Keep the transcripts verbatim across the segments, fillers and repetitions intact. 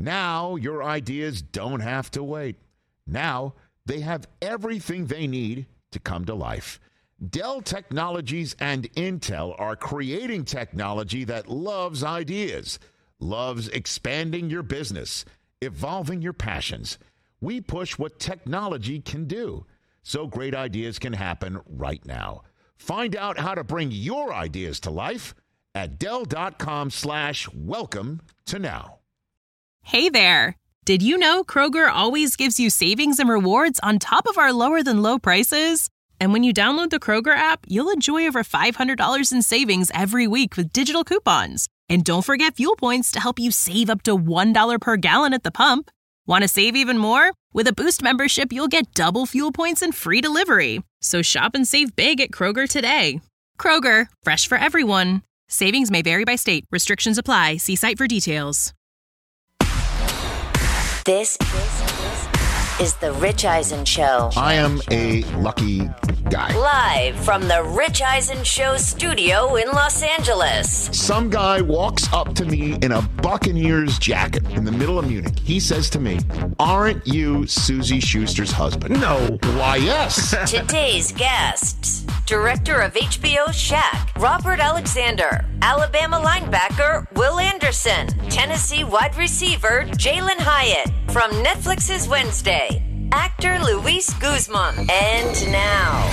Now your ideas don't have to wait. Now they have everything they need to come to life. Dell Technologies and Intel are creating technology that loves ideas, loves expanding your business, evolving your passions. We push what technology can do, so great ideas can happen right now. Find out how to bring your ideas to life at Dell.com slash welcome to now. Hey there. Did you know Kroger always gives you savings and rewards on top of our lower than low prices? And when you download the Kroger app, you'll enjoy over five hundred dollars in savings every week with digital coupons. And don't forget fuel points to help you save up to one dollar per gallon at the pump. Want to save even more? With a Boost membership, you'll get double fuel points and free delivery. So shop and save big at Kroger today. Kroger, fresh for everyone. Savings may vary by state. Restrictions apply. See site for details. This, this is the Rich Eisen Show. I am a lucky guy. Live from the Rich Eisen Show studio in Los Angeles. Some guy walks up to me in a Buccaneers jacket in the middle of Munich. He says to me, "Aren't you Susie Schuster's husband?" No. Why, yes. Today's guests, director of H B O's Shaq, Robert Alexander, Alabama linebacker Will Anderson, Tennessee wide receiver Jalen Hyatt, from Netflix's Wednesday, actor Luis Guzman. And now,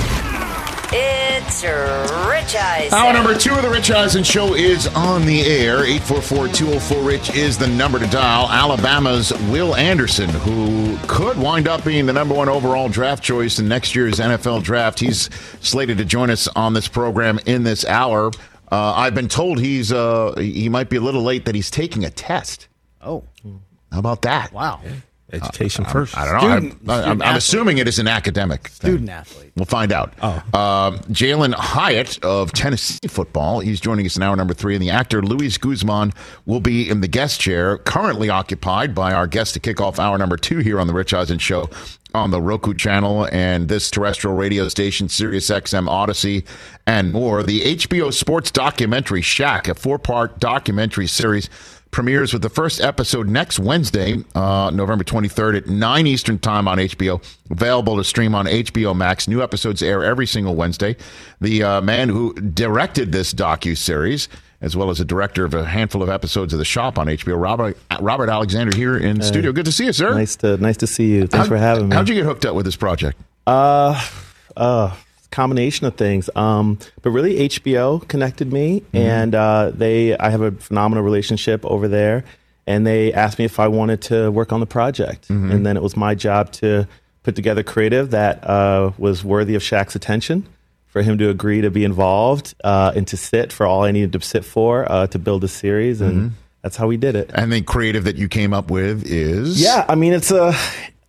it's Rich Eisen. Hour number two of the Rich Eisen Show is on the air. eight four four, two oh four, RICH is the number to dial. Alabama's Will Anderson, who could wind up being the number one overall draft choice in next year's N F L draft. He's slated to join us on this program in this hour. Uh, I've been told he's uh, he might be a little late that he's taking a test. Oh. How about that? Wow. Education uh, first. I, I don't know. Student, I'm, I'm, I'm assuming it is an academic thing. Student athlete. We'll find out. Oh. Um, Jalen Hyatt of Tennessee football. He's joining us in hour number three. And the actor Luis Guzman will be in the guest chair, currently occupied by our guest to kick off hour number two here on the Rich Eisen Show on the Roku channel and this terrestrial radio station, Sirius X M Odyssey, and more. The H B O sports documentary Shaq, a four-part documentary series, premieres with the first episode next Wednesday, uh, November twenty-third at nine Eastern Time on H B O. Available to stream on H B O Max. New episodes air every single Wednesday. The uh, man who directed this docu-series, as well as a director of a handful of episodes of The Shop on H B O, Robert Robert Alexander here in the hey, studio. Good to see you, sir. Nice to nice to see you. Thanks How, for having me. How'd you get hooked up with this project? Uh, uh, combination of things. Um, but really H B O connected me, mm-hmm. and uh, they I have a phenomenal relationship over there, and they asked me if I wanted to work on the project, mm-hmm. and then it was my job to put together creative that uh, was worthy of Shaq's attention, for him to agree to be involved uh, and to sit for all I needed to sit for uh, to build a series, and mm-hmm. that's how we did it. And the creative that you came up with is? Yeah, I mean, it's a...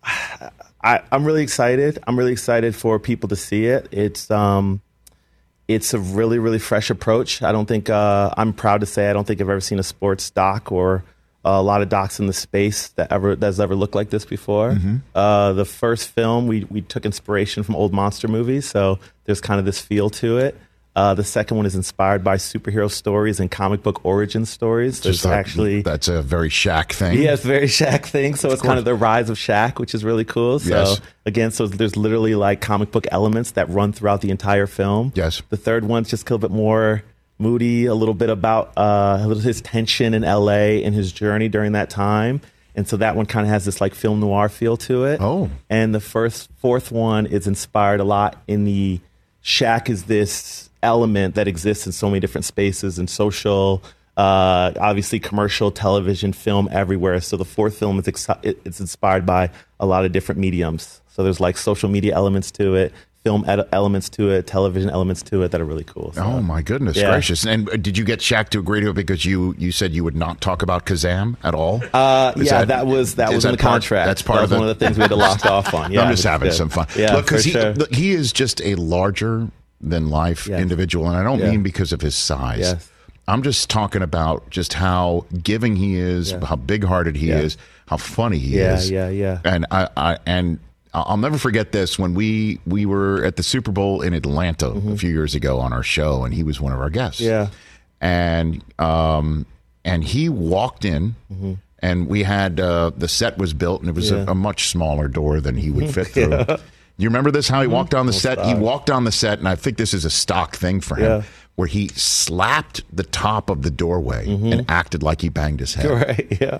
I, I'm really excited. I'm really excited for people to see it. It's um, it's a really, really fresh approach. I don't think, uh, I'm proud to say, I don't think I've ever seen a sports doc or a lot of docs in the space that ever that's ever looked like this before. Mm-hmm. Uh, the first film, we we took inspiration from old monster movies, so there's kind of this feel to it. Uh, the second one is inspired by superhero stories and comic book origin stories. Just There's actually that's a very Shaq thing. Yeah, it's a very Shaq thing. So it's kind of the rise of Shaq, which is really cool. So yes. again, so there's literally like comic book elements that run throughout the entire film. Yes. The third one's just a little bit more moody, a little bit about uh, his tension in L A and his journey during that time. And so that one kind of has this like film noir feel to it. Oh. And the first, fourth one is inspired a lot in the Shaq is this element that exists in so many different spaces and social, uh, obviously commercial, television, film, everywhere. So the fourth film is ex- it's inspired by a lot of different mediums. So there's like social media elements to it, film ed- elements to it, television elements to it that are really cool. So, oh my goodness yeah. gracious! And did you get Shaq to agree to it because you you said you would not talk about Kazam at all? Uh, yeah, that, that was that was in the part, contract. That's part that of was the, one of the things we had to lock off on. Yeah, I'm just having good. some fun. Yeah, look, because for he sure. look, he is just a larger than life yes. individual, and I don't yeah. mean because of his size. Yes. I'm just talking about just how giving he is, yeah. how big-hearted he yeah. is, how funny he yeah, is. Yeah, yeah, yeah. And I, I and I'll never forget this when we we were at the Super Bowl in Atlanta mm-hmm. a few years ago on our show, and he was one of our guests. Yeah. And um and he walked in, mm-hmm. and we had uh, the set was built, and it was Yeah. a, a much smaller door than he would fit through. Yeah. You remember this? How he walked on the set? stock. He walked on the set, and I think this is a stock thing for him, Yeah. where he slapped the top of the doorway and acted like he banged his head. Right. Yeah.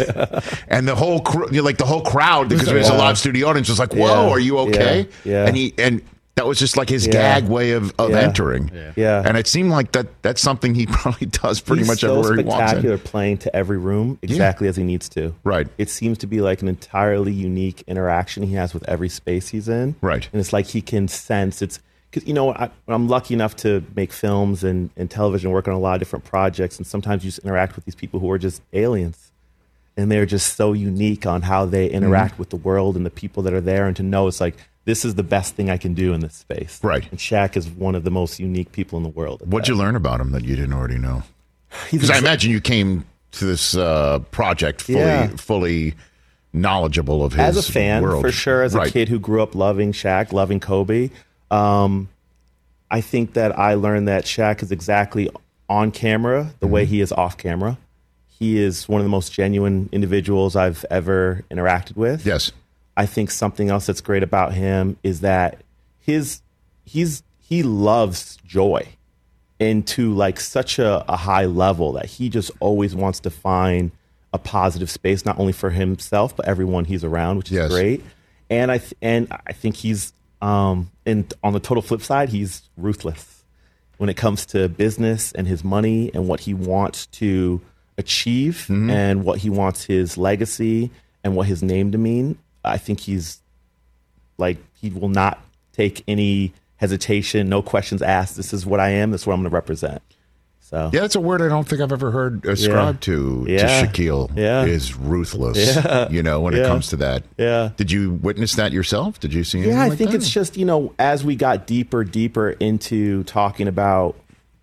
And the whole cr- you know, like the whole crowd, because it was a Yeah. live studio audience, was like, "Whoa, Yeah. are you okay?" Yeah. Yeah. And he and that was just like his Yeah. gag way of, of Yeah. entering. Yeah. And it seemed like that that's something he probably does pretty He's much so everywhere he walks spectacular in. playing to every room exactly as he needs to. Right. It seems to be like an entirely unique interaction he has with every space he's in. Right. And it's like he can sense it's because, you know, I, I'm lucky enough to make films and, and television, work on a lot of different projects. And sometimes you just interact with these people who are just aliens. And they're just so unique on how they interact Mm-hmm. with the world and the people that are there. And to know it's like, this is the best thing I can do in this space. Right. And Shaq is one of the most unique people in the world. at What'd that. you learn about him that you didn't already know? He's Because I exa- imagine you came to this uh, project fully Yeah. fully knowledgeable of his as a fan, world. for sure, as Right. a kid who grew up loving Shaq, loving Kobe, um, I think that I learned that Shaq is exactly on camera the Mm-hmm. way he is off camera. He is one of the most genuine individuals I've ever interacted with. Yes. I think something else that's great about him is that his he's he loves joy, and to like such a, a high level that he just always wants to find a positive space, not only for himself but everyone he's around, which is Yes. great. And I th- and I think he's um and on the total flip side, he's ruthless when it comes to business and his money and what he wants to achieve and what he wants his legacy and what his name to mean. I think he's like, he will not take any hesitation, no questions asked. This is what I am. This is what I'm going to represent. So Yeah, that's a word I don't think I've ever heard ascribed to, Yeah. to Shaquille. Yeah. Is ruthless. Yeah. You know, when it Yeah. comes to that. Yeah. Did you witness that yourself? Did you see anything Yeah, I like think that? it's just, you know, as we got deeper, deeper into talking about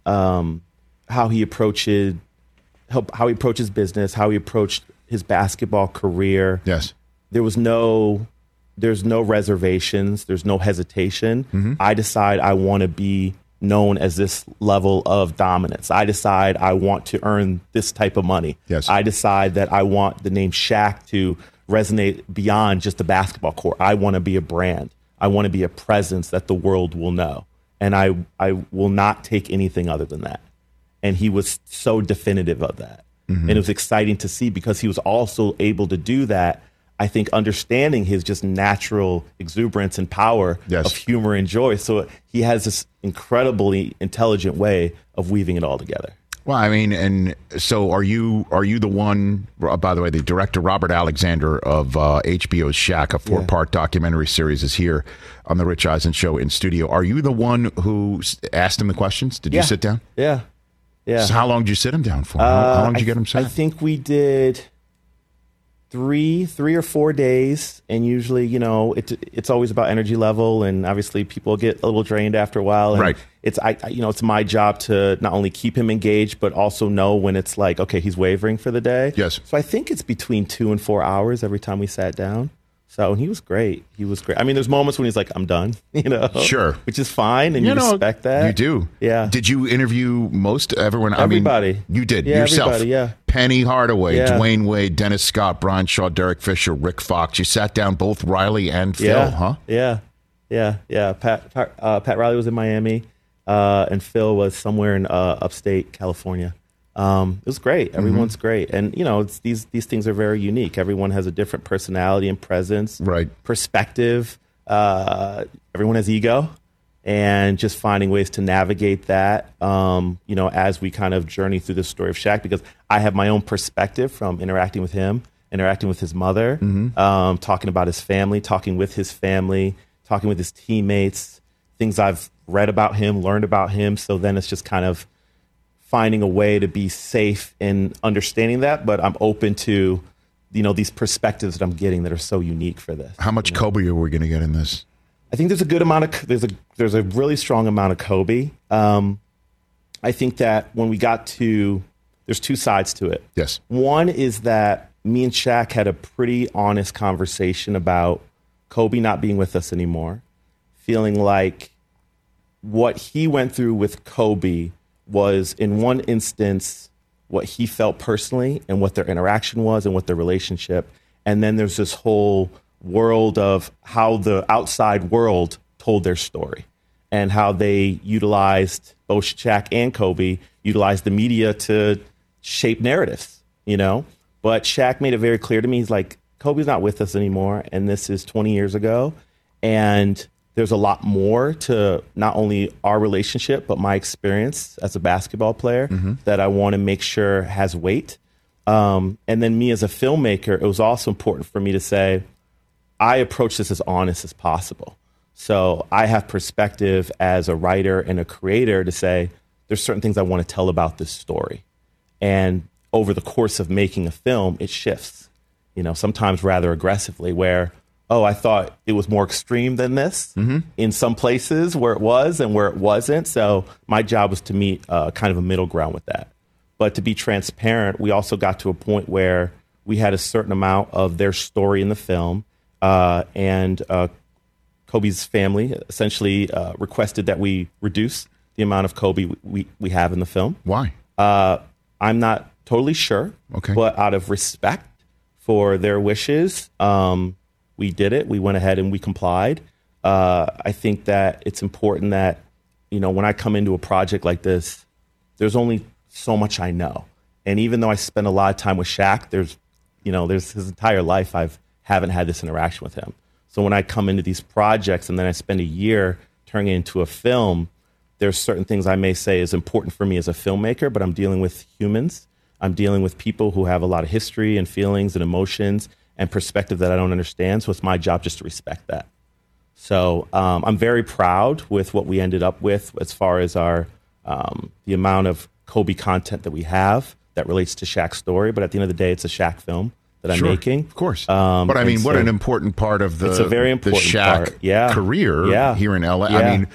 um, how he approaches how, how he approaches business, how he approached his basketball career. Yes. There was no, there's no reservations. There's no hesitation. Mm-hmm. I decide I want to be known as this level of dominance. I decide I want to earn this type of money. Yes. I decide that I want the name Shaq to resonate beyond just the basketball court. I want to be a brand. I want to be a presence that the world will know. And I, I will not take anything other than that. And he was so definitive of that. Mm-hmm. And it was exciting to see because he was also able to do that. I think understanding his just natural exuberance and power Yes. of humor and joy. So he has this incredibly intelligent way of weaving it all together. Well, I mean, and so are you? Are you the one? uh, By the way, the director Robert Alexander of uh, H B O's Shaq, a four-part documentary series, is here on the Rich Eisen Show in studio. Are you the one who s- asked him the questions? Did you Yeah. sit down? Yeah. Yeah. So how long did you sit him down for? how, how Uh, long did you I- get him I set? think we did three, three or four days, and usually, you know, it, it's always about energy level, and obviously, people get a little drained after a while. And Right. It's I, I- you know, it's my job to not only keep him engaged, but also know when it's like, okay, he's wavering for the day. Yes. So I think it's between two and four hours every time we sat down. So and he was great. He was great. I mean, there's moments when he's like, "I'm done," you know, Sure. which is fine, and you, know, respect that. You do. Yeah. Did you interview most everyone? Everybody. I mean, you did Yeah, yourself. everybody, yeah. Penny Hardaway, Yeah. Dwayne Wade, Dennis Scott, Brian Shaw, Derek Fisher, Rick Fox. You sat down both Riley and Phil, Yeah, huh? yeah, yeah, yeah. Pat Pat, uh, Pat Riley was in Miami, uh, and Phil was somewhere in uh, upstate California. Um, it was great. Everyone's Mm-hmm. great, and you know, it's, these these things are very unique. Everyone has a different personality and presence, Right. perspective. Uh, everyone has ego, and just finding ways to navigate that. Um, you know, as we kind of journey through the story of Shaq, because I have my own perspective from interacting with him, interacting with his mother, Mm-hmm. um, talking about his family, talking with his family, talking with his teammates, things I've read about him, learned about him. So then it's just kind of finding a way to be safe in understanding that, but I'm open to, you know, these perspectives that I'm getting that are so unique for this. How much Kobe are we going to get in this? I think there's a good amount of there's a there's a really strong amount of Kobe. Um, I think that when we got to there's two sides to it. Yes. One is that me and Shaq had a pretty honest conversation about Kobe not being with us anymore, feeling like what he went through with Kobe was in one instance what he felt personally and what their interaction was and what their relationship. And then there's this whole world of how the outside world told their story and how they utilized both Shaq and Kobe, utilized the media to shape narratives, you know? But Shaq made it very clear to me, he's like, Kobe's not with us anymore, and this is twenty years ago. And there's a lot more to not only our relationship, but my experience as a basketball player mm-hmm. that I want to make sure has weight. Um, and then me as a filmmaker, it was also important for me to say, I approach this as honest as possible. So I have perspective as a writer and a creator to say, there's certain things I want to tell about this story. And over the course of making a film, it shifts, you know, sometimes rather aggressively where, oh, I thought it was more extreme than this mm-hmm. in some places where it was and where it wasn't. So my job was to meet uh, kind of a middle ground with that. But to be transparent, we also got to a point where we had a certain amount of their story in the film. Uh, and uh, Kobe's family essentially uh, requested that we reduce the amount of Kobe we, we have in the film. Why? Uh, I'm not totally sure. Okay. But out of respect for their wishes, um, we did it. We went ahead and we complied. Uh, I think that it's important that, you know, when I come into a project like this, there's only so much I know. And even though I spend a lot of time with Shaq, there's, you know, there's his entire life I've haven't had this interaction with him. So when I come into these projects and then I spend a year turning it into a film, there's certain things I may say is important for me as a filmmaker, but I'm dealing with humans. I'm dealing with people who have a lot of history and feelings and emotions and perspective that I don't understand. So it's my job just to respect that. So um, I'm very proud with what we ended up with as far as our um, the amount of Kobe content that we have that relates to Shaq's story. But at the end of the day, it's a Shaq film that I'm sure, making. Of course. Um, but I mean, what so an important part of the, it's a very important the Shaq part. Yeah. career yeah. here in L A. Yeah. I mean,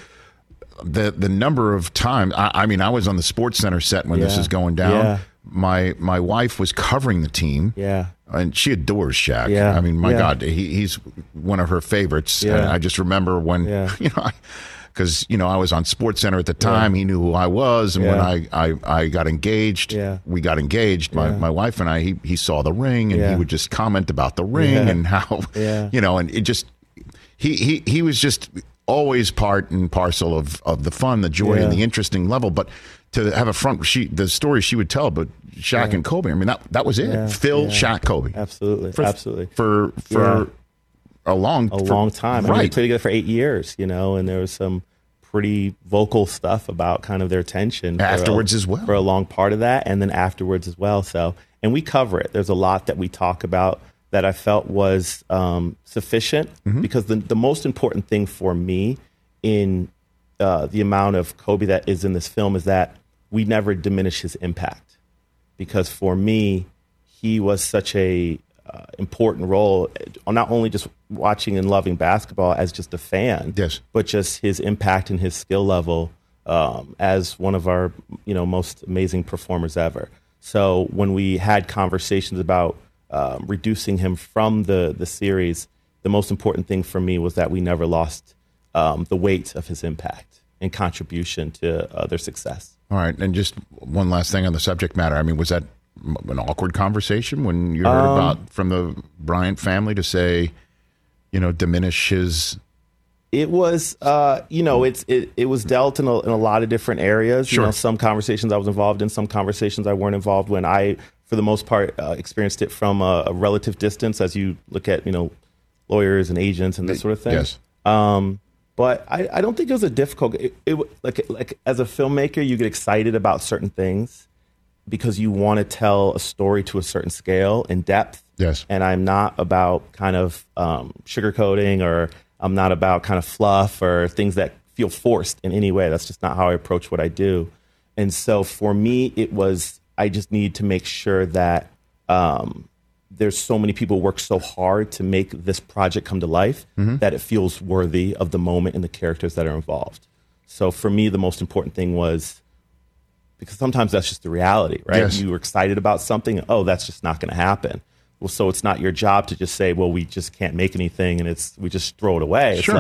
the the number of times, I, I mean, I was on the Sports Center set when yeah. this is going down. Yeah. My my wife was covering the team. Yeah. And she adores Shaq. Yeah. I mean, my yeah. God, he, he's one of her favorites. Yeah. And I just remember when, yeah. you know, because, you know, I was on Sports Center at the time. Yeah. He knew who I was. And yeah. when I, I, I got engaged, yeah. we got engaged. My, yeah. my wife and I, he, he saw the ring and yeah. he would just comment about the ring yeah. and how, yeah. you know, and it just, he, he, he was just always part and parcel of, of the fun, the joy, yeah. and the interesting level. But to have a front sheet, the story she would tell, but Shaq yeah. and Kobe, I mean, that that was it. Yeah. Phil, yeah. Shaq, Kobe. Absolutely. For, Absolutely. For for yeah. a long a for, long time. Right. I mean, they played together for eight years, you know, and there was some pretty vocal stuff about kind of their tension afterwards a, as well for a long part of that, and then afterwards as well. So, and we cover it. There's a lot that we talk about that I felt was um, sufficient mm-hmm. because the the most important thing for me in uh, the amount of Kobe that is in this film is that we never diminish his impact, because for me, he was such a uh, important role, not only just watching and loving basketball as just a fan, yes, but just his impact and his skill level um, as one of our, you know, most amazing performers ever. So when we had conversations about um, reducing him from the the series, the most important thing for me was that we never lost um, the weight of his impact and contribution to uh, their success. All right, and just one last thing on the subject matter. I mean, was that an awkward conversation when you heard um, about from the Bryant family to say, you know, diminish his? It was, uh, you know, it's it, it was dealt in a, in a lot of different areas. Sure. You know, some conversations I was involved in, some conversations I weren't involved when. I, for the most part, uh, experienced it from a, a relative distance as you look at, you know, lawyers and agents and this sort of thing. Yes. Um, But I, I don't think it was a difficult. It, it, like like as a filmmaker, you get excited about certain things because you want to tell a story to a certain scale and depth. Yes. And I'm not about kind of um, sugarcoating, or I'm not about kind of fluff or things that feel forced in any way. That's just not how I approach what I do. And so for me, it was I just need to make sure that. Um, There's so many people work so hard to make this project come to life mm-hmm. that it feels worthy of the moment and the characters that are involved. So for me, the most important thing was, because sometimes that's just the reality, right? Yes. You were excited about something. Oh, that's just not going to happen. Well, so it's not your job to just say, well, we just can't make anything and it's we just throw it away. Sure. It's like,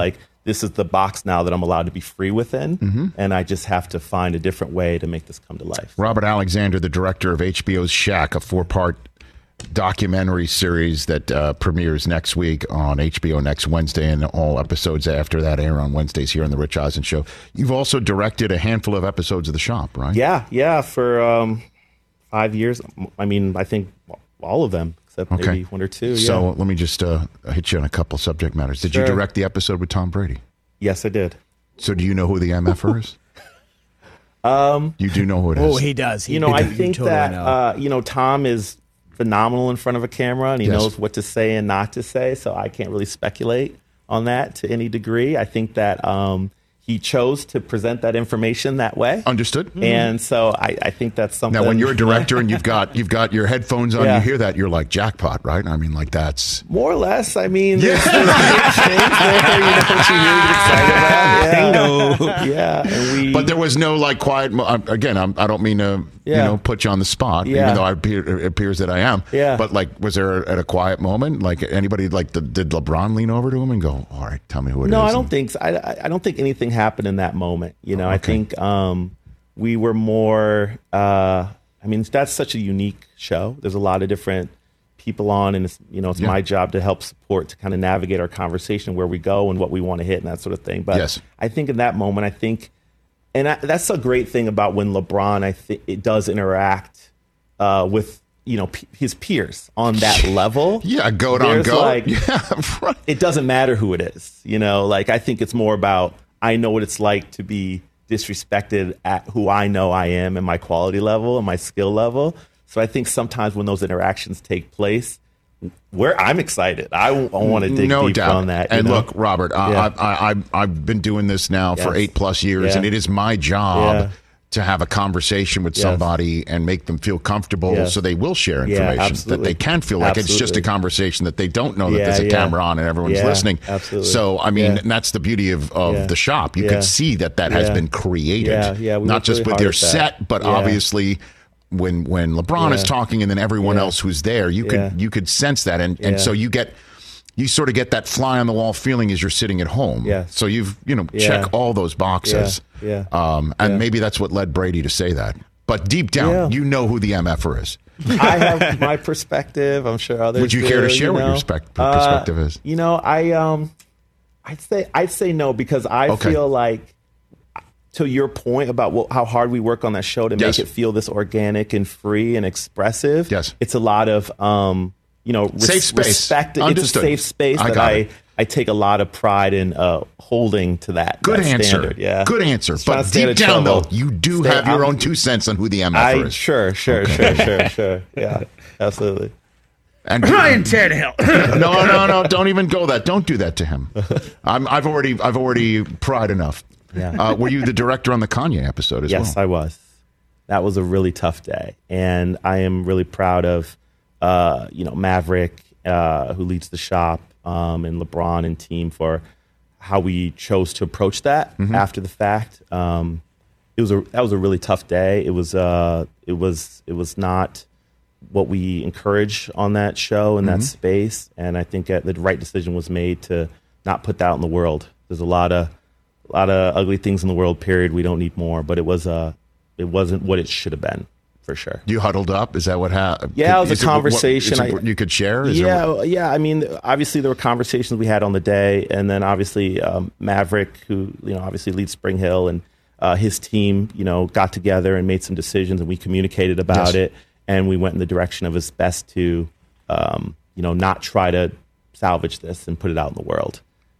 this is the box now that I'm allowed to be free within, Mm-hmm. and I just have to find a different way to make this come to life. Robert Alexander, the director of H B O's Shack, a four-part documentary series that uh, premieres next week on H B O next Wednesday, and all episodes after that air on Wednesdays here on the Rich Eisen Show. You've also directed a handful of episodes of The Shop, right? Yeah, yeah, for um, five years. I mean, I think all of them, except Okay. maybe one or two. Yeah. So let me just uh, hit you on a couple subject matters. Did Sure. you direct the episode with Tom Brady? Yes, I did. So do you know who the M F-er is? um, you do know who it is. Oh, he does. He You know, I you think totally that, know. uh, you know, Tom is phenomenal in front of a camera, and he Yes. knows what to say and not to say, so I can't really speculate on that to any degree. I think that um, he chose to present that information that way. Understood. And so I, I think that's something. Now, when you're a director and you've got you've got your headphones on, Yeah. you hear that, you're like jackpot, right? I mean, like that's More or less, I mean, there's there's a change there, you know, what you really excited about. Yeah. Bingo. Yeah, and we. But there was no like quiet. Mo- I'm- again, I'm, I don't mean to you Yeah. know put you on the spot, Yeah. even though I appear, it appears that I am. Yeah. But like, was there at a quiet moment, like anybody like the, did LeBron lean over to him and go, "All right, tell me who it No, is"? I don't And- think so. I, I- I don't think anything happened in that moment. You know, I Okay. think um, we were more. Uh, I mean, that's such a unique show. There's a lot of different people on, and it's you know it's Yeah. my job to help support to kind of navigate our conversation where we go and what we want to hit and that sort of thing. But Yes. I think in that moment, I think, and I, that's a great thing about when LeBron, I think it does interact uh, with you know p- his peers on that level. Yeah, goat on There's goat. like- yeah, right. It doesn't matter who it is, you know. Like I think it's more about I know what it's like to be disrespected at who I know I am and my quality level and my skill level. So I think sometimes when those interactions take place, where I'm excited, I, want to dig no deeper doubt. on that. you And know? look, Robert, I, Yeah. I, I, I've been doing this now for Yes. eight plus years, Yeah. and it is my job Yeah. to have a conversation with Yes. somebody and make them feel comfortable, Yes. so they will share Yeah, information that absolutely. they can feel like it's just a Absolutely. conversation that they don't know that Yeah, there's a yeah. camera on and everyone's Yeah, listening. absolutely. So, I mean, Yeah. and that's the beauty of, of Yeah. the shop. You Yeah. could see that that has Yeah. been created, Yeah, yeah, we not worked just really with hard their at that. set, but Yeah. obviously. When when LeBron is Yeah. talking and then everyone Yeah. else who's there, you could Yeah. you could sense that, and, and Yeah. so you get you sort of get that fly on the wall feeling as you're sitting at home. Yes. So you've you know Yeah. check all those boxes. Yeah. Um, and Yeah. maybe that's what led Brady to say that. But deep down, Yeah. you know who the M F-er is. I have my perspective. I'm sure others. Would you do, care to share what know? your spec- Uh, perspective is? You know, I um, I'd say I'd say no because I Okay. feel like, to your point about what, how hard we work on that show to Yes. make it feel this organic and free and expressive. Yes. it's a lot of um, you know, res- Safe space. respect. Understood. It's a safe space I that got I. it. I take a lot of pride in uh, holding to that. Good that answer. standard. Yeah, Good answer. Just trying But to stay deep out of down, trouble. though, you do Stay- have your I'm- own two cents on who the M F-er I is. sure, sure, sure, sure, sure. Yeah, absolutely. And Ryan Tannehill. no, no, no! Don't even go that. Don't do that to him. I'm, I've already, I've already pried enough. Yeah. Uh, were you the director on the Kanye episode as Yes, well? I was. That was a really tough day, and I am really proud of, uh, you know, Maverick, uh, who leads the shop, um, and LeBron and team for how we chose to approach that Mm-hmm. after the fact. Um, it was a that was a really tough day. It was uh, it was it was not what we encourage on that show in Mm-hmm. that space, and I think uh, the right decision was made to not put that out in the world. There's a lot of a lot of ugly things in the world. Period. We don't need more, but it was uh, it wasn't what it should have been, for sure. You huddled up. Is that what happened? Yeah, it was a Is what- what- conversation. is it I- what you could share. Is there yeah, what- yeah. I mean, obviously there were conversations we had on the day, and then obviously um, Maverick, who you know obviously leads Spring Hill, and uh, his team, you know, got together and made some decisions, and we communicated about Yes. it, and we went in the direction of it's best to, um, you know, not try to salvage this and put it out in the world,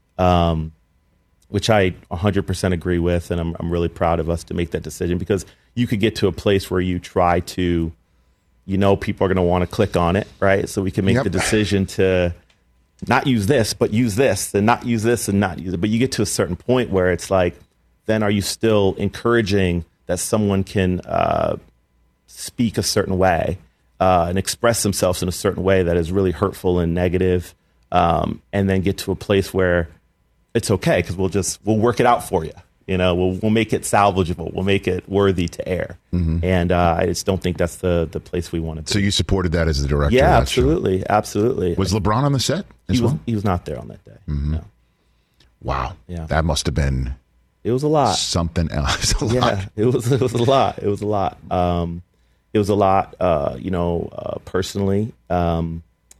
um, which I one hundred percent agree with, and I'm I'm really proud of us to make that decision because you could get to a place where you try to. You know, people are going to want to click on it, right? So we can make Yep. the decision to not use this, but use this, and not use this, and not use it. But you get to a certain point where it's like, then are you still encouraging that someone can uh, speak a certain way uh, and express themselves in a certain way that is really hurtful and negative, um, and then get to a place where it's okay because we'll just we'll work it out for you. You know, we'll we'll make it salvageable. We'll make it worthy to air. And uh, I just don't think that's the the place we want to be. So you supported that as the director? Yeah, of that show. absolutely, absolutely. Was LeBron on the set as he was well? he was not there on that day. No. Wow. Yeah. That must have been It was a lot. something else. A Yeah, lot. it was it was a lot. It was a lot. Um, it was a lot. Uh, you know, uh, personally, um,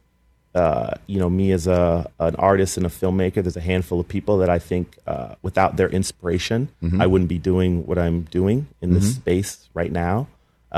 uh, you know, me as a an artist and a filmmaker, there's a handful of people that I think uh, without their inspiration, Mm-hmm. I wouldn't be doing what I'm doing in this space right now.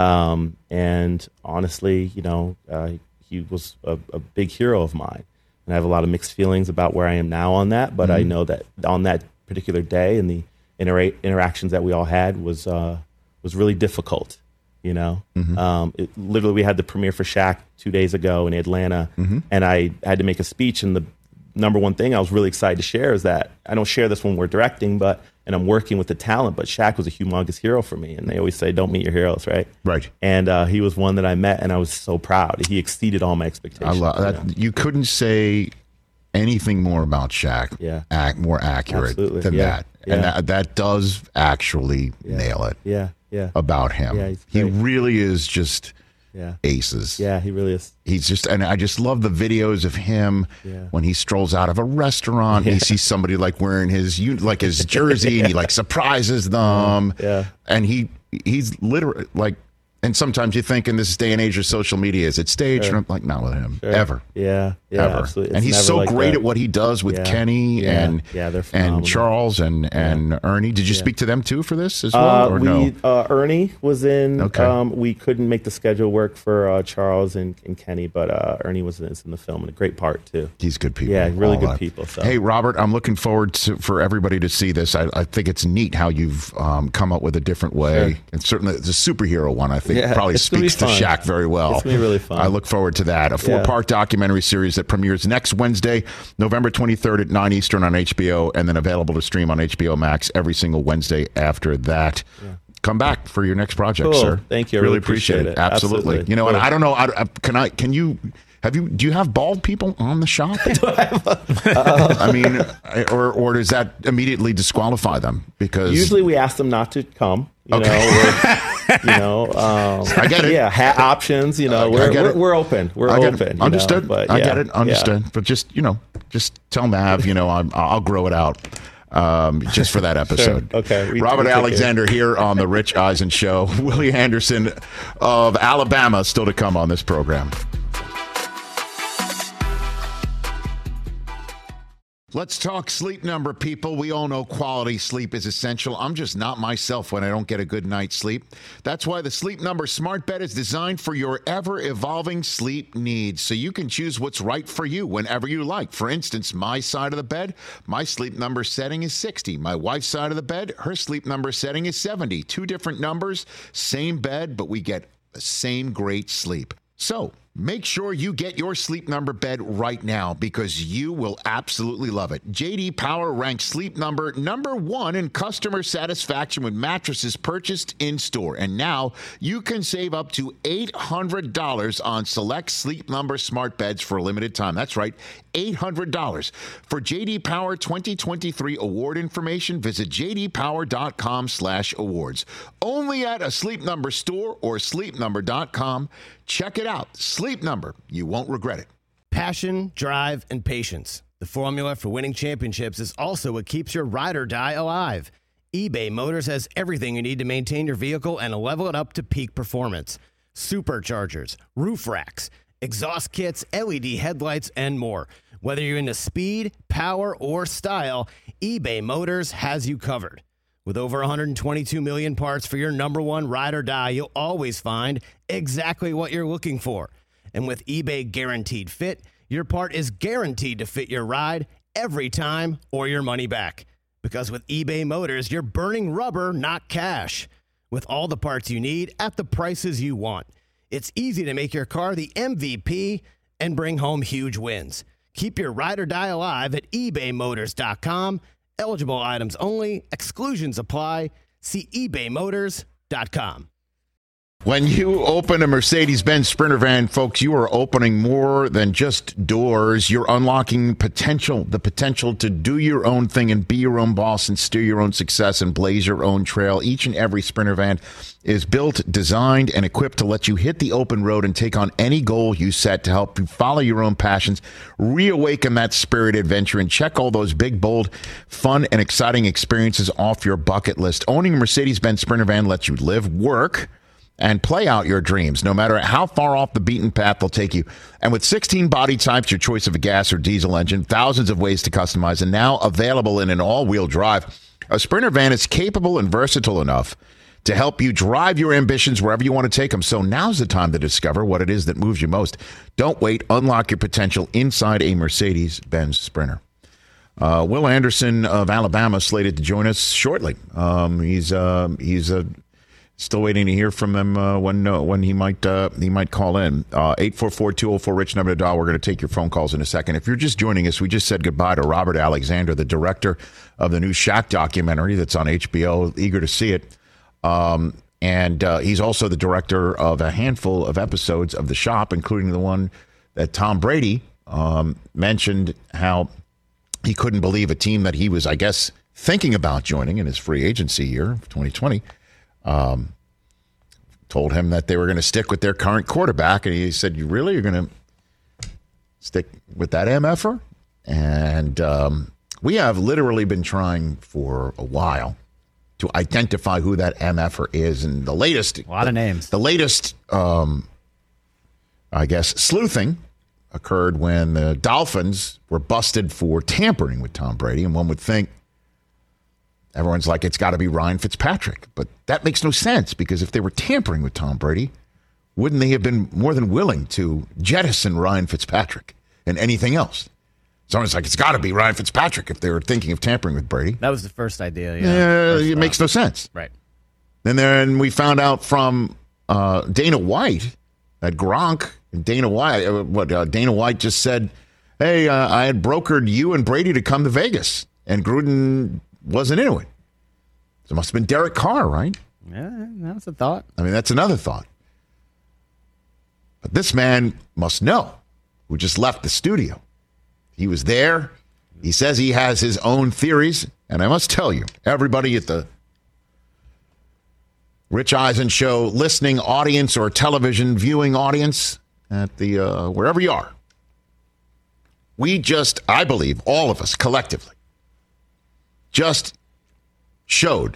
Um, and honestly, you know, uh, he was a, a big hero of mine, and I have a lot of mixed feelings about where I am now on that. But I know that on that particular day and the intera- interactions that we all had was uh, was really difficult. You know, um, it, literally, we had the premiere for Shaq two days ago in Atlanta, and I had to make a speech. And the number one thing I was really excited to share is that I don't share this when we're directing, but and I'm working with the talent. But Shaq was a humongous hero for me, and they always say, "Don't meet your heroes," right? Right. And uh, he was one that I met, and I was so proud. He exceeded all my I expectations. love you that. know? You couldn't say anything more about Shaq. Yeah. Act more accurate Absolutely. than Yeah. that. And Yeah. that, that does actually Yeah. nail it Yeah, yeah, about him. Yeah, he's he great. really is just yeah, aces. yeah. He really is. He's just, and I just love the videos of him Yeah. when he strolls out of a restaurant and he sees somebody like wearing his uni- like his jersey and he like surprises them. Yeah. And he he's literally like, and sometimes you think in this day and age of social media, is it staged? And I'm like, not with him, ever. Yeah, yeah, Ever. absolutely. And It's he's never so like great that. at what he does with Yeah. Kenny Yeah. and Yeah, they're phenomenal. and Charles and, and Ernie. Did you Yeah. speak to them too for this as well, Uh, or we no? uh, Ernie was in. Okay. Um, we couldn't make the schedule work for uh, Charles and, and Kenny, but uh, Ernie was in, in the film and a great part too. He's good people. Yeah, really all good that. people, so. Hey, Robert, I'm looking forward to for everybody to see this. I, I think it's neat how you've um, come up with a different way, Sure. and certainly the superhero one. I think Yeah, probably it's gonna be speaks to fun. Shaq very well. It's gonna be really fun. I look forward to that. A four-part documentary series that premieres next Wednesday, November twenty-third at nine Eastern on H B O, and then available to stream on H B O Max every single Wednesday after that. Come back for your next project, Cool. sir. Thank you. I really appreciate it. Absolutely. Absolutely. You know, and Cool. I don't know. I, I, can I? Can you? Have you? Do you have bald people on the shop? I mean, or or does that immediately disqualify them? Because Usually we ask them not to come. You Okay. know, we're, you know. Um, I get it. Yeah, hat options. You know, I we're get we're, it. we're open. We're I get open. it. you know, Understood. but I yeah, get it. yeah. Understood. But just you know, just tell Mav, you know, I'm, I'll grow it out. Um, just for that episode. Sure. Okay. We- Robert we take Alexander here on the Rich Eisen Show. Willie Anderson of Alabama still to come on this program. Let's talk Sleep Number, people. We all know quality sleep is essential. I'm just not myself when I don't get a good night's sleep. That's why the Sleep Number smart bed is designed for your ever-evolving sleep needs, so you can choose what's right for you whenever you like. For instance, my side of the bed, my Sleep Number setting is sixty. My wife's side of the bed, her Sleep Number setting is seventy. Two different numbers, same bed, but we get the same great sleep. So make sure you get your Sleep Number bed right now because you will absolutely love it. J D Power ranks Sleep Number number one in customer satisfaction with mattresses purchased in-store. And now you can save up to eight hundred dollars on select Sleep Number smart beds for a limited time. That's right, eight hundred dollars. For J D Power twenty twenty-three award information, visit jdpower.com slash awards. Only at a Sleep Number store or sleep number dot com. Check it out. Sleep Number. You won't regret it. Passion, drive, and patience. The formula for winning championships is also what keeps your ride or die alive. eBay Motors has everything you need to maintain your vehicle and level it up to peak performance. Superchargers, roof racks, exhaust kits, L E D headlights, and more. Whether you're into speed, power, or style, eBay Motors has you covered. With over one hundred twenty-two million parts for your number one ride or die, you'll always find exactly what you're looking for. And with eBay Guaranteed Fit, your part is guaranteed to fit your ride every time or your money back. Because with eBay Motors, you're burning rubber, not cash. With all the parts you need at the prices you want. It's easy to make your car the M V P and bring home huge wins. Keep your ride or die alive at ebay motors dot com. Eligible items only. Exclusions apply. See ebay motors dot com. When you open a Mercedes-Benz Sprinter van, folks, you are opening more than just doors. You're unlocking potential, the potential to do your own thing and be your own boss and steer your own success and blaze your own trail. Each and every Sprinter van is built, designed, and equipped to let you hit the open road and take on any goal you set to help you follow your own passions, reawaken that spirit adventure, and check all those big, bold, fun, and exciting experiences off your bucket list. Owning a Mercedes-Benz Sprinter van lets you live, work, and play out your dreams, no matter how far off the beaten path they'll take you. And with sixteen body types, your choice of a gas or diesel engine, thousands of ways to customize, and now available in an all-wheel drive, a Sprinter van is capable and versatile enough to help you drive your ambitions wherever you want to take them. So now's the time to discover what it is that moves you most. Don't wait. Unlock your potential inside a Mercedes-Benz Sprinter. Uh, Will Anderson of Alabama slated to join us shortly. Um, he's uh, he's a... Uh, Still waiting to hear from him uh, when uh, when he might uh, he might call in. Uh, eight four four, two oh four, RICH number to dial. We're going to take your phone calls in a second. If you're just joining us, we just said goodbye to Robert Alexander, the director of the new Shaq documentary that's on H B O. Eager to see it. Um, and uh, he's also the director of a handful of episodes of The Shop, including the one that Tom Brady um, mentioned how he couldn't believe a team that he was, I guess, thinking about joining in his free agency year of twenty twenty. Um, told him that they were going to stick with their current quarterback. And he said, you really are going to stick with that M F R? And um, we have literally been trying for a while to identify who that M F R is. And the latest... A lot of names. The latest, um, I guess, sleuthing occurred when the Dolphins were busted for tampering with Tom Brady. And one would think, everyone's like, it's got to be Ryan Fitzpatrick. But that makes no sense, because if they were tampering with Tom Brady, wouldn't they have been more than willing to jettison Ryan Fitzpatrick and anything else? Someone's like, it's got to be Ryan Fitzpatrick if they were thinking of tampering with Brady. That was the first idea. Yeah, yeah first it thought. makes no sense. Right. And then we found out from uh, Dana White that Gronk and Dana White, uh, what uh, Dana White just said, hey, uh, I had brokered you and Brady to come to Vegas, and Gruden wasn't into it. So it must have been Derek Carr, right? Yeah, that's a thought. I mean, that's another thought. But this man must know, who just left the studio. He was there. He says he has his own theories. And I must tell you, everybody at the Rich Eisen Show listening audience or television viewing audience at the uh, wherever you are, we just, I believe, all of us collectively, just showed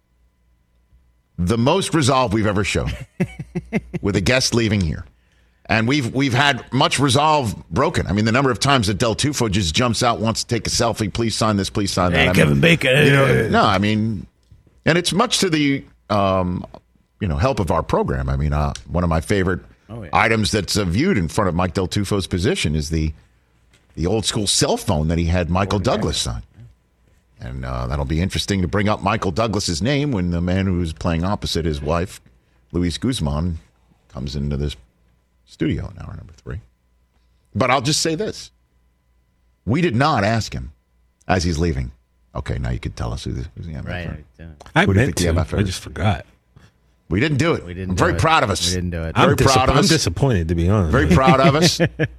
the most resolve we've ever shown with a guest leaving here. And we've we've had much resolve broken. I mean, the number of times that Del Tufo just jumps out, wants to take a selfie, please sign this, please sign that. Hey, I Kevin mean, Bacon. You know, no, I mean, and it's much to the um, you know help of our program. I mean, uh, one of my favorite oh, yeah. items that's uh, viewed in front of Mike Del Tufo's position is the the old school cell phone that he had Michael Douglas sign. And uh, that'll be interesting to bring up Michael Douglas's name when the man who's playing opposite his wife, Luis Guzman, comes into this studio in hour number three. But I'll just say this. We did not ask him as he's leaving. Okay, now you could tell us who the, who's the M F R. Right. I Who do you meant think the M F to. R I is? just forgot. We didn't do it. We didn't I'm do very it. proud of us. We didn't do it. Very I'm, proud of I'm us. disappointed, to be honest. Very proud of us.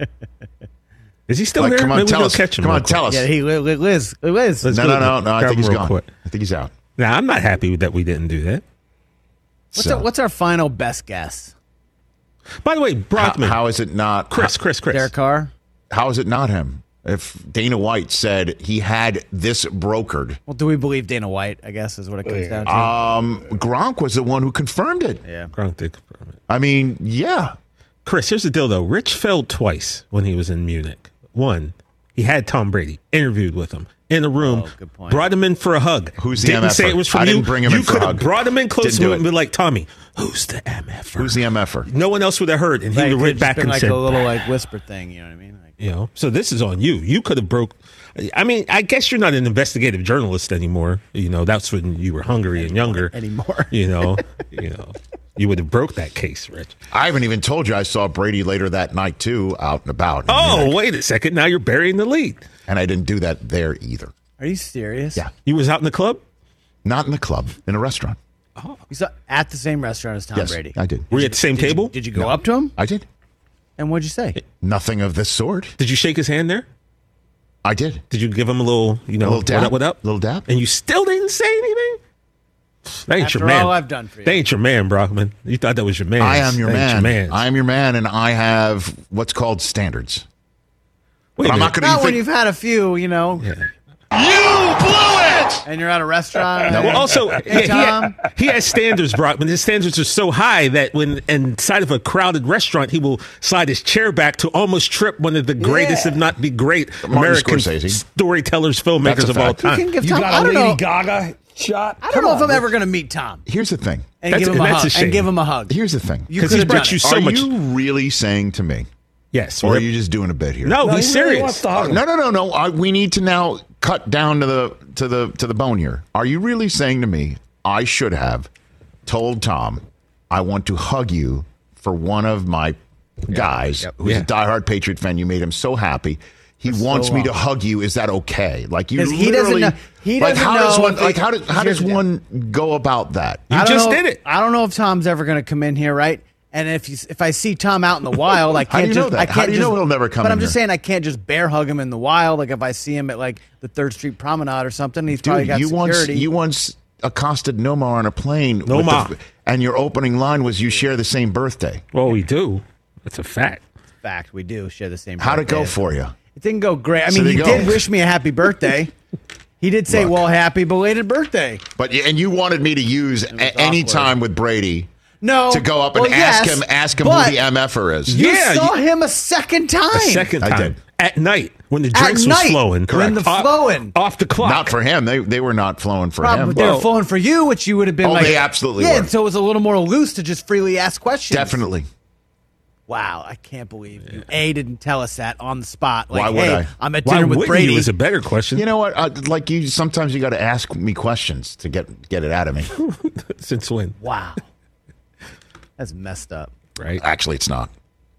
Is he still Like, here? come on, Maybe tell we'll us. catch him Come real on, quick. tell us. Yeah, he Liz. Liz. Let's No, go no, to- no, no. I grab think him he's real gone. quick. I think he's out. Now, I'm not happy that we didn't do that. What's, So, our, what's our final best guess? By the way, how, Brockman. how is it not Chris, Chris, Chris. Derek Carr? How is it not him? If Dana White said he had this brokered, Well, do we believe Dana White, I guess, is what it comes down to? um, Gronk was the one who confirmed it. yeah. Gronk did confirm it. I mean, yeah. Chris, here's the deal, though. Rich failed twice when he was in Munich. One, he had Tom Brady, interviewed with him in a room, Oh, good point. brought him in for a hug. Who's the didn't M F R? say it was from I you. didn't bring him you in for a could have hug. brought him in close Didn't to do him and it. been like, Tommy, who's the M F R? Who's the M F R? No one else would have heard, and he Right, would have it went could've back been and like said, a little like whisper thing, you know what I mean? Like, you know, so this is on you. You could have broke. I mean, I guess you're not an investigative journalist anymore. You know, that's when you were hungry and younger. anymore. You know, you know, you would have broke that case, Rich. I haven't even told you I saw Brady later that night, too, out and about. in Oh, Munich. wait a second. Now you're burying the lead. And I didn't do that there either. Are you serious? Yeah. You was out in the club? Not in the club, in a restaurant. You saw at the same restaurant as Tom Yes, Brady. I did. Were you at the same Did you- table? Did you go up to him? I did. And what'd you say? Nothing of this sort. Did you shake his hand there? I did. Did you give him a little, you know, A little dap? what up, what up? Little dap? And you still didn't say anything? That ain't After your man. all I've done for you. They ain't your man, Brockman. You thought that was your man. I am your That ain't man. Your man. I am your man, and I have what's called standards. Wait But a I'm minute. not going to Not when think. you've had a few, you know, Yeah. You blew it! and you're at a restaurant. No, and- Well, also, yeah, he, Tom? had, he has standards, Brockman. His standards are so high that when inside of a crowded restaurant, he will slide his chair back to almost trip one of the greatest, Yeah. if not the great, Martin American Scorsese. storytellers, That's filmmakers a of all fact. You time. can give You Tom. got I a don't Lady know. Gaga shot. I don't Come know if on, I'm ever Rich. going to meet Tom Here's the thing. and That's- give him a that's a hug. shame. And give him a hug. Here's the thing. You Because could he's have brought done you it. so are much. you really saying to me, Yes. or are you just doing a bit here? No, No, he's he really serious. wants to hug him. No, no, no, no. I, we need to now cut down to the to the to the bone here. Are you really saying to me I should have told Tom I want to hug you for one of my guys who's Yeah. a diehard Patriot fan? You made him so happy. He wants me to hug you. Is that okay? Like you 'Cause he doesn't literally- know- he like doesn't how does know one if like he- how does how here's does the- one go about that? You I don't just know- did it. I don't know if Tom's ever going to come in here, right? And if you, if I see Tom out in the wild, I How can't do you know just. that? I can't How do you just, know he'll never come But in I'm just here? saying I can't just bear hug him in the wild. Like if I see him at like the Third Street Promenade or something, he's probably Dude, got you once security. you once accosted Noma on a plane. with Noma. the- and your opening line was you share the same birthday. Well, we do. That's a fact. Fact, we do share the same. How'd it go birthday. for you? It didn't go great. I So mean, there he you did go. wish me a happy birthday. He did say, Look. "Well, happy belated birthday." But and you wanted me to use a, any awkward. time with Brady No, to go up and well, ask yes, him ask him but who the M F R is. You Yeah, saw you- him a second time. A second I time. did. At night when the drinks was night, flowing. when Correct. the Off- flowing. Off the clock. Not for him. They they were not flowing for Probably, him. but they were Well- flowing for you, which you would have been Oh, like. they absolutely yeah, were. so it was a little more loose to just freely ask questions. Definitely. Wow, I can't believe you. A didn't tell us that on the spot. Like, Why would hey, I? I'm at Why dinner with wouldn't Brady. you is a better question. You know what? Uh, like you, sometimes you got to ask me questions to get get it out of me. Since when? Wow, that's messed up. Right. Actually, it's not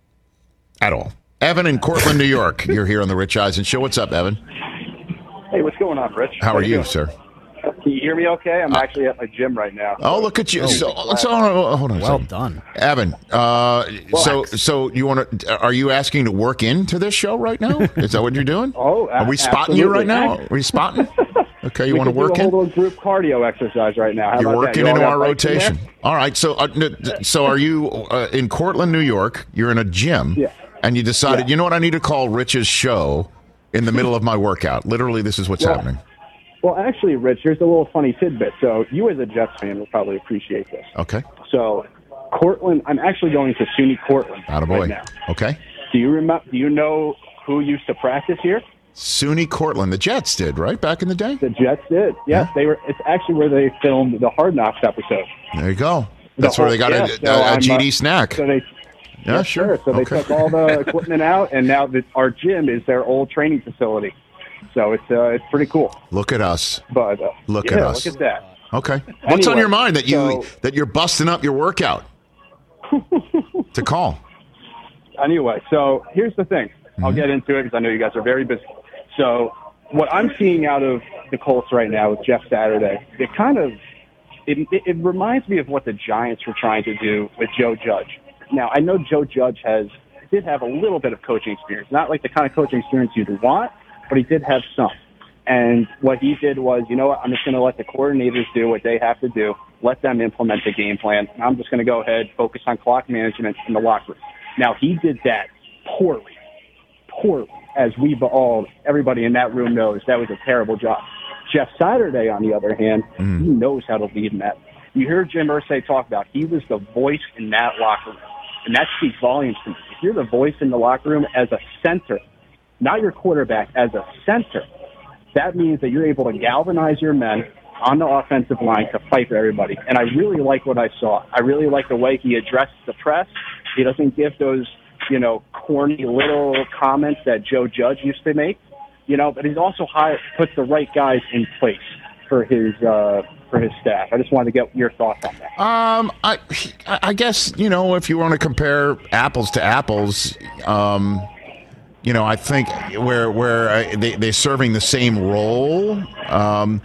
at all. Evan in Cortland, New York. You're here on the Rich Eisen Show. What's up, Evan? Hey, what's going on, Rich? How are you, doing? sir? Can you hear me okay? I'm actually at my gym right now. Oh, look at you. So, so uh, hold on. a Well second. done. Evan. Uh, so, so you want to? Are you asking to work into this show right now? Is that what you're doing? Oh, a- are we spotting you right now? absolutely. Are we spotting? Okay, you We want to could do work a in? whole little group cardio exercise right now. How You're about that? working You all into got our bikes in there? rotation. All right. So, uh, n- so are you uh, in Cortland, New York? You're in a gym, Yeah. and you decided, Yeah. you know what? I need to call Rich's show in the middle of my workout. Literally, this is what's Well, happening. Well, actually, Rich, here's a little funny tidbit. So you as a Jets fan will probably appreciate this. Okay. So Cortland, I'm actually going to SUNY Cortland Attaboy. right now. Okay. Do you remember? Do you know who used to practice here? SUNY Cortland. The Jets did, right? Back in the day? The Jets did. Yes, Yeah. they were. It's actually where they filmed the Hard Knocks episode. There you go. The That's where whole- they got yeah, a, so a, a I'm, G D uh, snack. So they Yeah, Yes, sure. sir. So they Okay. took all the equipment out, and now the, our gym is their old training facility. So it's uh, it's pretty cool. Look at us. But uh, Look yeah, at us. Look at that. Okay. What's on Anyway, your mind that you so- that you're busting up your workout to call? Anyway, so here's the thing. I'll Mm-hmm. get into it because I know you guys are very busy. So what I'm seeing out of the Colts right now with Jeff Saturday, it kind of it, it, it reminds me of what the Giants were trying to do with Joe Judge. Now I know Joe Judge has did have a little bit of coaching experience, not like the kind of coaching experience you'd want, but he did have some. And what he did was, you know what, I'm just going to let the coordinators do what they have to do, let them implement the game plan. And I'm just going to go ahead, focus on clock management in the locker room. Now, he did that poorly, poorly, as we've all, everybody in that room knows that was a terrible job. Jeff Saturday, on the other hand, Mm. he knows how to lead in that. You hear Jim Irsay talk about he was the voice in that locker room. And that speaks volumes to me. If you're the voice in the locker room as a center, not your quarterback, as a center, that means that you're able to galvanize your men on the offensive line to fight for everybody. And I really like what I saw. I really like the way he addressed the press. He doesn't give those, you know, corny little comments that Joe Judge used to make, you know, but he's also high, puts the right guys in place for his uh, for his staff. I just wanted to get your thoughts on that. Um, I, I guess, you know, if you want to compare apples to apples, um, you know, I think where where uh, they they're serving the same role. Um,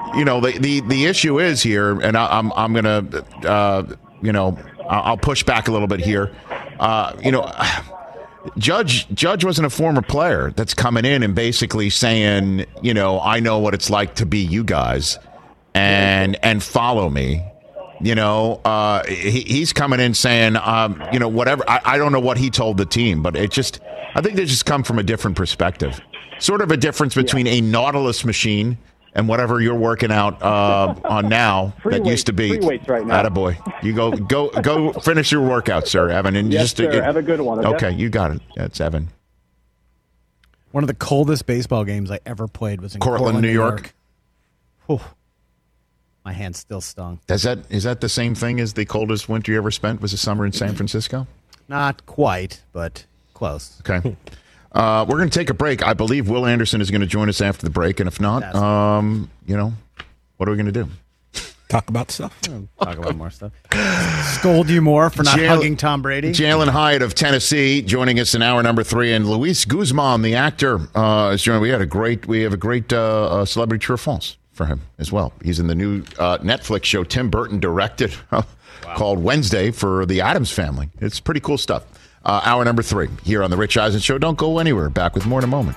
you know, the, the, the issue is here, and I, I'm I'm gonna, uh, you know, I'll push back a little bit here. Uh, you know, Judge Judge wasn't a former player that's coming in and basically saying, you know, I know what it's like to be you guys, and and follow me. You know, uh, he, he's coming in saying, um, you know, whatever. I, I don't know what he told the team, but it just, I think they just come from a different perspective. Sort of a difference between yeah. a Nautilus machine and whatever you're working out uh, on now free that weight, used to be. Free weights right now. Attaboy. You go, go, go finish your workout, sir, Evan. And yes, just sir. Get, have a good one. Okay, you got it. That's Evan. One of the coldest baseball games I ever played was in Cortland, Cortland, New York. York. My hand still stung. Is that is that the same thing as the coldest winter you ever spent? Was a summer in San Francisco? Not quite, but close. Okay. Uh, we're going to take a break. I believe Will Anderson is going to join us after the break, and if not, um, you know, what are we going to do? Talk about stuff. Talk about more stuff. Scold you more for not Jal- hugging Tom Brady. Jalen Hyatt of Tennessee joining us in hour number three, and Luis Guzman, the actor, uh, is joining. We had a great, we have a great uh, uh, celebrity true or false for him as well. He's in the new uh, Netflix show Tim Burton directed wow. called Wednesday for the Addams Family. It's pretty cool stuff. Uh, hour number three here on the Rich Eisen Show. Don't go anywhere. Back with more in a moment.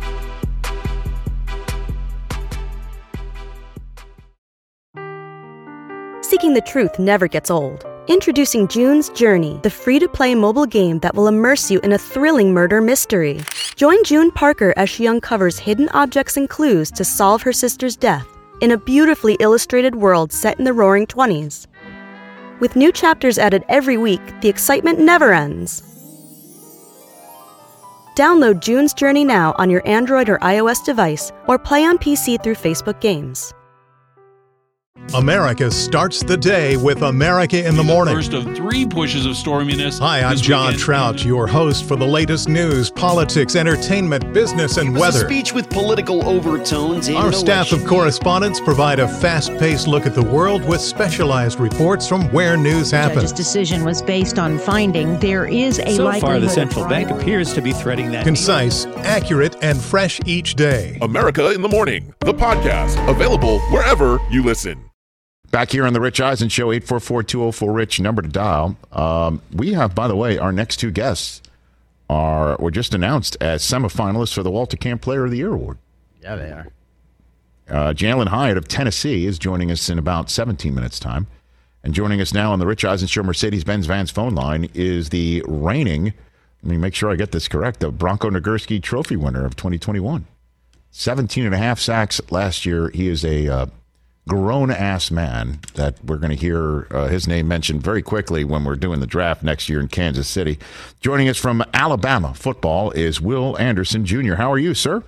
Seeking the truth never gets old. Introducing June's Journey, the free-to-play mobile game that will immerse you in a thrilling murder mystery. Join June Parker as she uncovers hidden objects and clues to solve her sister's death in a beautifully illustrated world set in the Roaring Twenties. With new chapters added every week, the excitement never ends. Download June's Journey now on your Android or iOS device, or play on P C through Facebook Games. America starts the day with America in the Morning. The first of three pushes of storminess. Hi, I'm John weekend. Trout, your host for the latest news, politics, entertainment, business, and it was weather. A speech with political overtones. Our staff of correspondents provide a fast-paced look at the world with specialized reports from where news happens. The judge's decision was based on finding there is a so likelihood. So far, the central bank appears to be threading that. Concise, accurate, and fresh each day. America in the Morning, the podcast, available wherever you listen. Back here on the Rich Eisen Show, eight four four, two oh four, RICH, number to dial. Um, we have, by the way, our next two guests are were just announced as semifinalists for the Walter Camp Player of the Year Award. Yeah, they are. Uh, Jalen Hyatt of Tennessee is joining us in about seventeen minutes' time. And joining us now on the Rich Eisen Show Mercedes-Benz Vans phone line is the reigning, let me make sure I get this correct, the Bronco Nagurski Trophy winner of twenty twenty-one. seventeen and a half sacks last year. He is a uh, grown-ass man that we're going to hear uh, his name mentioned very quickly when we're doing the draft next year in Kansas City. Joining us from Alabama football is Will Anderson, Junior How are you, sir?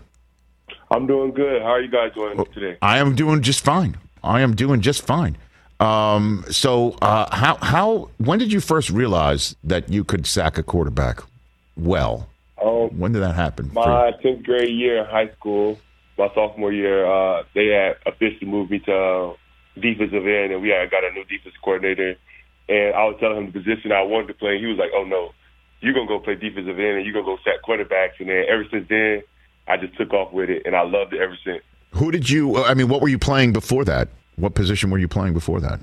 I'm doing good. How are you guys doing today? I am doing just fine. I am doing just fine. Um, so uh, how, how, when did you first realize that you could sack a quarterback well? Um, when did that happen? My tenth grade year in high school. My sophomore year, uh, they had officially moved me to uh, defensive end, and we had got a new defense coordinator. And I was telling him the position I wanted to play. And he was like, "Oh no, you're gonna go play defensive end, and you're gonna go sack quarterbacks." And then ever since then, I just took off with it, and I loved it ever since. Who did you? I mean, what were you playing before that? What position were you playing before that?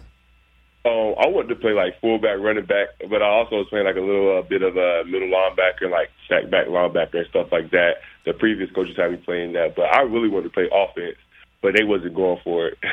Um, I wanted to play like fullback, running back, but I also was playing like a little uh, bit of a middle linebacker, like sack back linebacker and stuff like that. The previous coaches had me playing that, but I really wanted to play offense, but they wasn't going for it.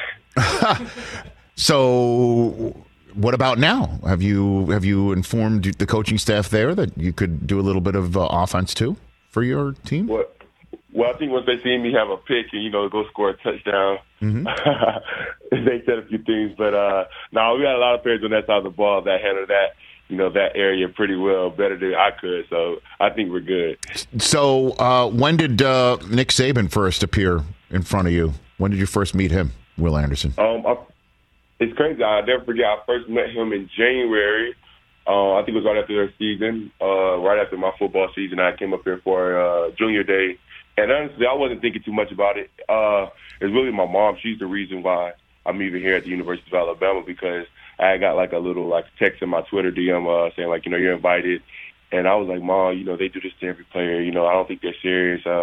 So, what about now? Have you have you informed the coaching staff there that you could do a little bit of uh, offense too for your team? Well, well, I think once they see me have a pick and, you know, go score a touchdown, mm-hmm. they said a few things. But, uh, no, we got a lot of players on that side of the ball that handle that, you know, that area pretty well, better than I could. So I think we're good. So uh, when did uh, Nick Saban first appear in front of you? When did you first meet him, Will Anderson? Um, I, it's crazy. I'll never forget. I first met him in January. Uh, I think it was right after their season, uh, right after my football season. I came up here for uh, junior day. And honestly, I wasn't thinking too much about it. Uh, it's really my mom. She's the reason why I'm even here at the University of Alabama, because I got like a little like text in my Twitter D M uh, saying like, you know, you're invited. And I was like, Mom, you know, they do this to every player. You know, I don't think they're serious. Uh, I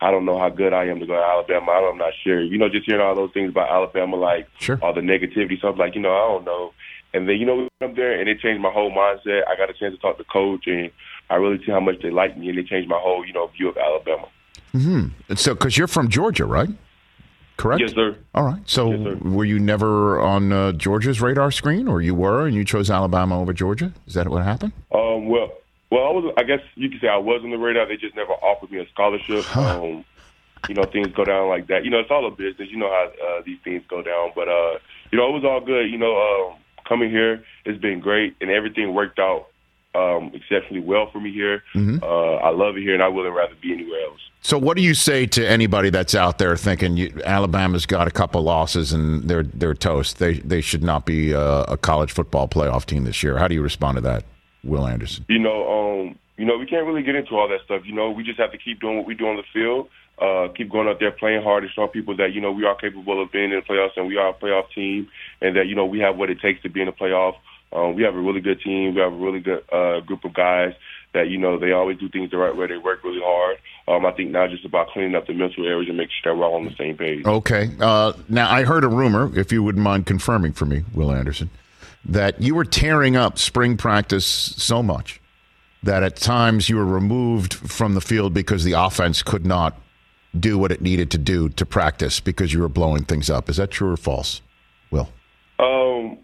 I don't know how good I am to go to Alabama. I'm not sure. You know, just hearing all those things about Alabama, like sure. all the negativity. So I'm like, you know, I don't know. And then, you know, we went up there, and it changed my whole mindset. I got a chance to talk to coach, and I really see how much they like me, and it changed my whole, you know, view of Alabama. Mm-hmm. And so, because you're from Georgia, right? Correct? Yes, sir. All right. So Yes, were you never on uh, Georgia's radar screen, or you were, and you chose Alabama over Georgia? Is that what happened? Um, well, well, I was. I guess you could say I was on the radar. They just never offered me a scholarship. Huh. Um, you know, things go down like that. You know, it's all a business. You know how uh, these things go down. But, uh, you know, it was all good. You know, um, coming here, it's been great, and everything worked out um, exceptionally well for me here. Mm-hmm. Uh, I love it here, and I wouldn't rather be anywhere else. So what do you say to anybody that's out there thinking you, Alabama's got a couple losses and they're they're toast? They they should not be uh, a college football playoff team this year. How do you respond to that, Will Anderson? You know, um, you know, we can't really get into all that stuff. You know, we just have to keep doing what we do on the field, uh, keep going out there playing hard and showing people that, you know, we are capable of being in the playoffs and we are a playoff team and that, you know, we have what it takes to be in the playoff. Um, we have a really good team. We have a really good uh, group of guys that, you know, they always do things the right way. They work really hard. Um, I think now it's just about cleaning up the mental areas and making sure that we're all on the same page. Okay. Uh, now, I heard a rumor, if you wouldn't mind confirming for me, Will Anderson, that you were tearing up spring practice so much that at times you were removed from the field because the offense could not do what it needed to do to practice because you were blowing things up. Is that true or false, Will? Um,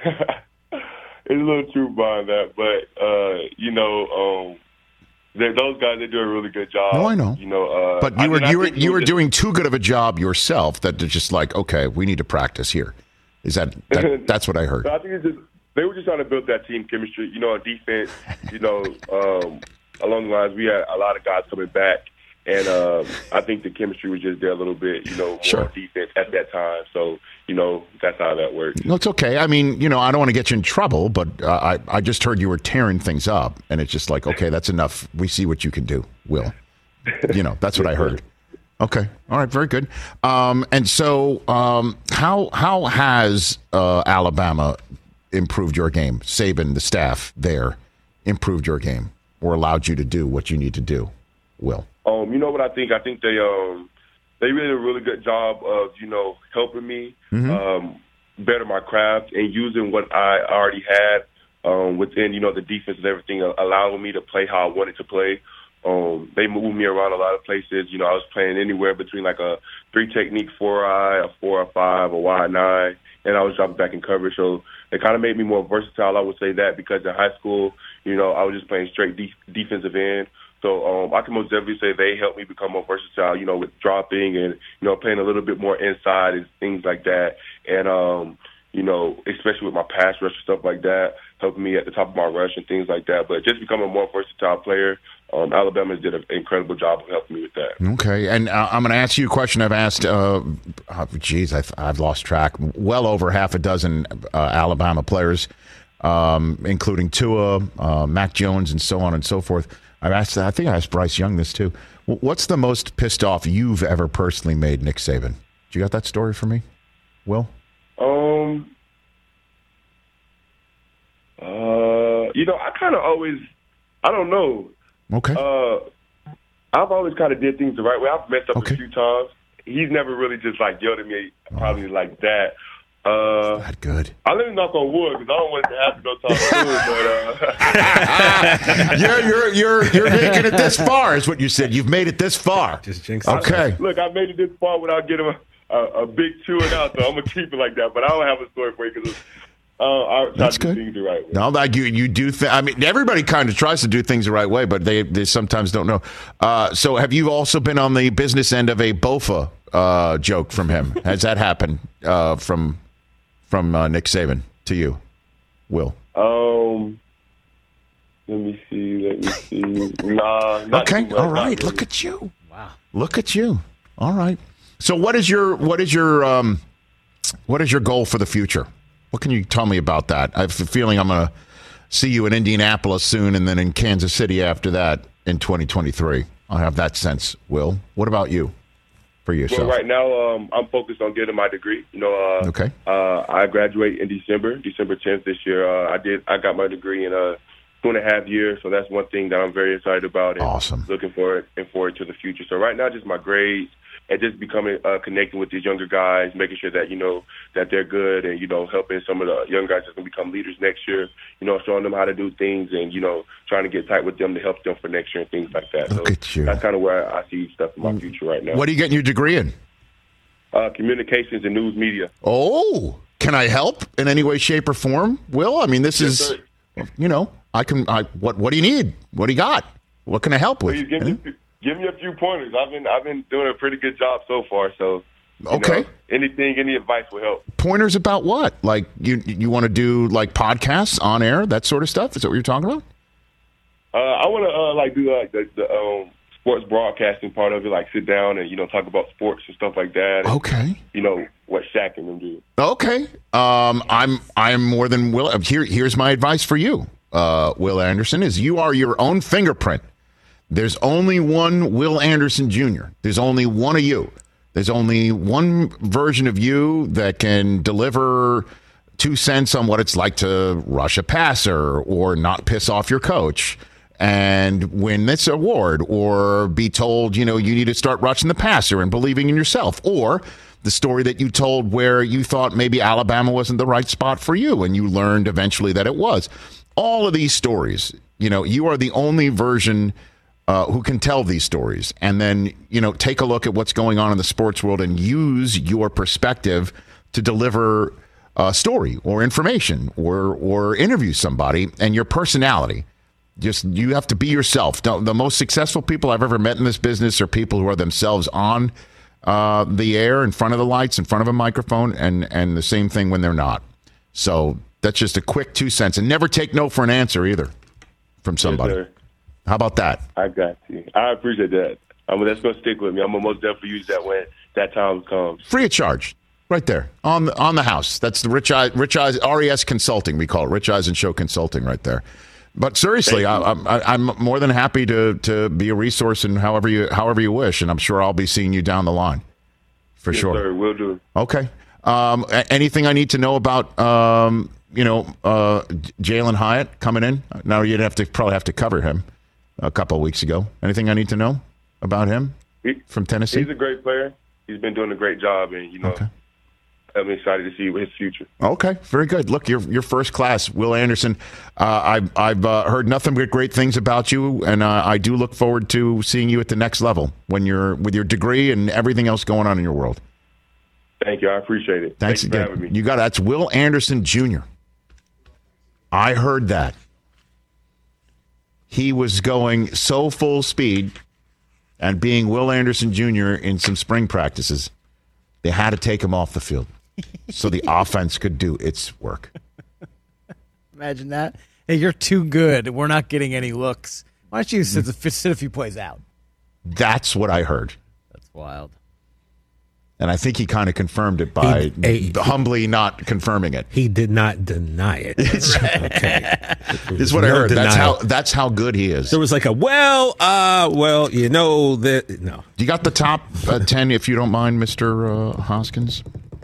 it's a little truth behind that, but, uh, you know, um, they, those guys, they do a really good job. No, I know. You know, uh, but you I were mean, you were I think you were just, doing too good of a job yourself that they're just like, okay, we need to practice here. Is that, that that's what I heard? I think it's just they were just trying to build that team chemistry. You know, on defense, you know, um, along the lines, we had a lot of guys coming back, and um, I think the chemistry was just there a little bit. You know, more Sure. on defense at that time. So, you know, that's how that works. No, it's okay. I mean, you know, I don't want to get you in trouble, but uh, I I just heard you were tearing things up, and it's just like, okay, that's enough. We see what you can do, Will. You know, that's what I heard. Okay. All right. Very good. Um, and so, um, how how has uh, Alabama improved your game? Saban, the staff there, improved your game or allowed you to do what you need to do, Will? Um, you know what I think? I think they um they really did a really good job of, you know, helping me Mhm. um, better my craft and using what I already had um, within, you know, the defense and everything, uh, allowing me to play how I wanted to play. Um, they moved me around a lot of places. You know, I was playing anywhere between like a three technique, four eye, a four or five, a wide nine, and I was dropping back in coverage. So it kind of made me more versatile. I would say that because in high school, you know, I was just playing straight de- defensive end. So um, I can most definitely say they helped me become more versatile, you know, with dropping and, you know, playing a little bit more inside and things like that. And, um, you know, especially with my pass rush and stuff like that, helping me at the top of my rush and things like that. But just becoming a more versatile player, um, Alabama did an incredible job of helping me with that. Okay, and uh, I'm going to ask you a question I've asked, uh, oh, geez, I've, I've lost track, well over half a dozen uh, Alabama players, um, including Tua, uh, Mac Jones, and so on and so forth. I've asked, I think I asked Bryce Young this too. What's the most pissed off you've ever personally made Nick Saban? You got that story for me, Will? Um, uh, you know, I kind of always, I don't know. Okay. Uh, I've always kind of did things the right way. I've messed up Okay. a few times. He's never really just like yelled at me, probably like that. Uh, Not good. I let him knock on wood because I don't want to have to go talk to him. But uh, you're you're you're you're making it this far, is what you said. You've made it this far. Just jinx Okay. Look, I made it this far without getting a, a, a big chewing out, so I'm gonna keep it like that. But I don't have a story for you because uh, I try That's to do good. things the right way. No, like you, you do. Th- I mean, everybody kind of tries to do things the right way, but they, they sometimes don't know. Uh, so, have you also been on the business end of a Bofa uh, joke from him? Has that happened uh, from from uh, Nick Saban to you, Will? Um, let me see. Let me see. Nah. Not Okay. too much, All not right. really. Look at you. Wow. Look at you. All right. So, what is your what is your um, what is your goal for the future? What can you tell me about that? I have a feeling I'm going to see you in Indianapolis soon and then in Kansas City after that in twenty twenty-three. I have that sense, Will. What about you for yourself? Well, right now, um, I'm focused on getting my degree. You know, uh, Okay. uh, I graduate in December, December tenth this year. Uh, I did. I got my degree in uh, two and a half years. So that's one thing that I'm very excited about. And awesome. Looking forward and forward to the future. So right now, just my grades and just becoming uh, connecting with these younger guys, making sure that, you know, that they're good and, you know, helping some of the young guys that's going to become leaders next year, you know, showing them how to do things and, you know, trying to get tight with them to help them for next year and things like that. Look so at you. That's kind of where I see stuff in my future right now. What are you getting your degree in? Uh, communications and news media. Oh, can I help in any way, shape, or form, Will? I mean, this Yes, is, sir. you know, I can, I, what, what do you need? What do you got? What can I help with? Please give me, give me a few pointers. I've been I've been doing a pretty good job so far. So, you Okay. know, anything, any advice will help. Pointers about what? Like you, you want to do like podcasts on air, that sort of stuff? Is that what you're talking about? Uh, I want to uh, like do like the, the um, sports broadcasting part of it, like sit down and you know talk about sports and stuff like that. And, Okay. You know what Shaq and them do. Okay. Um, I'm I'm more than willing. Here, here's my advice for you, uh, Will Anderson, is you are your own fingerprint. There's only one Will Anderson Junior There's only one of you. There's only one version of you that can deliver two cents on what it's like to rush a passer or not piss off your coach and win this award, or be told, you know, you need to start rushing the passer and believing in yourself, or the story that you told where you thought maybe Alabama wasn't the right spot for you and you learned eventually that it was. All of these stories, you know, you are the only version uh, who can tell these stories. And then, you know, take a look at what's going on in the sports world and use your perspective to deliver a story or information or or interview somebody, and your personality. Just, you have to be yourself. The most successful people I've ever met in this business are people who are themselves on uh, the air, in front of the lights, in front of a microphone, and, and the same thing when they're not. So that's just a quick two cents. And never take no for an answer either from somebody. Yes, sir. How about that? I got you. I appreciate that. I mean, that's going to stick with me. I'm going to most definitely use that when that time comes. Free of charge. Right there on the, on the house. That's the Rich Eyes, Rich Eyes, R E S Consulting, we call it. Rich Eisen Show Consulting right there. But seriously, I, I'm, I'm more than happy to, to be a resource in however you however you wish, and I'm sure I'll be seeing you down the line for Yes, sure. sir. Will do. Okay. Um, a- anything I need to know about, um, you know, uh, Jalen Hyatt coming in? Now you'd have to probably have to cover him a couple of weeks ago. Anything I need to know about him He, from Tennessee? He's a great player. He's been doing a great job, and you know, Okay. I'm excited to see his future. Okay, very good. Look, you're you're first class, Will Anderson. Uh, I've I've uh, heard nothing but great things about you, and uh, I do look forward to seeing you at the next level when you're with your degree and everything else going on in your world. Thank you. I appreciate it. Thanks Thank you again. for having me. You got it. That's Will Anderson Junior I heard that he was going so full speed, and being Will Anderson Junior in some spring practices, they had to take him off the field so the offense could do its work. Imagine that. Hey, you're too good. We're not getting any looks. Why don't you sit, sit a few plays out? That's what I heard. That's wild. And I think he kind of confirmed it by He- he- humbly not confirming it. He did not deny it. Okay. This is what I No heard. That's how denial. that's how good he is. There was like a well, uh, well, you know that no. You got the top uh, ten, if you don't mind, Mister Uh, Hoskins.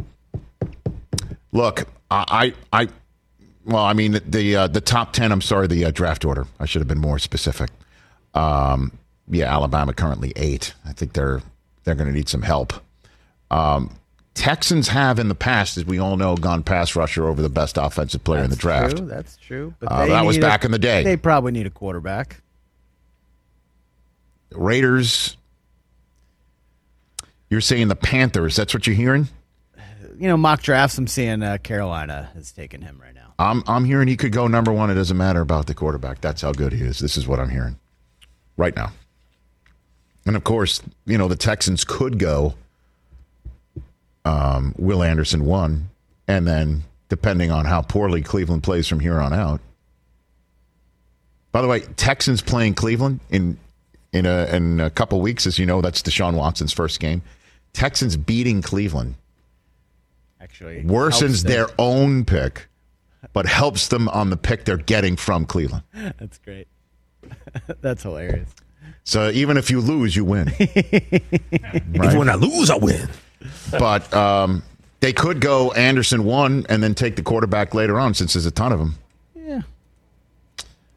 Look, I, I, I well, I mean the the, uh, the top ten. I'm sorry, the uh, draft order. I should have been more specific. Um, yeah, Alabama currently eight. I think they're they're going to need some help. Um, Texans have in the past, as we all know, gone pass rusher over the best offensive player in the draft. True, that's true. But Uh, they that was need a- back in the day. They probably need a quarterback. Raiders. You're saying the Panthers. That's what you're hearing? You know, mock drafts, I'm seeing uh, Carolina has taken him right now. I'm I'm hearing he could go number one. It doesn't matter about the quarterback. That's how good he is. This is what I'm hearing right now. And of course, you know, the Texans could go um, Will Anderson one, and then depending on how poorly Cleveland plays from here on out. By the way, Texans playing Cleveland in in a in a couple weeks, as you know, that's Deshaun Watson's first game. Texans beating Cleveland Actually, worsens helps them. their own pick, but helps them on the pick they're getting from Cleveland. That's great. That's hilarious. So even if you lose, you win. Even when I lose, I win. But um, they could go Anderson one and then take the quarterback later on, since there's a ton of them. Yeah.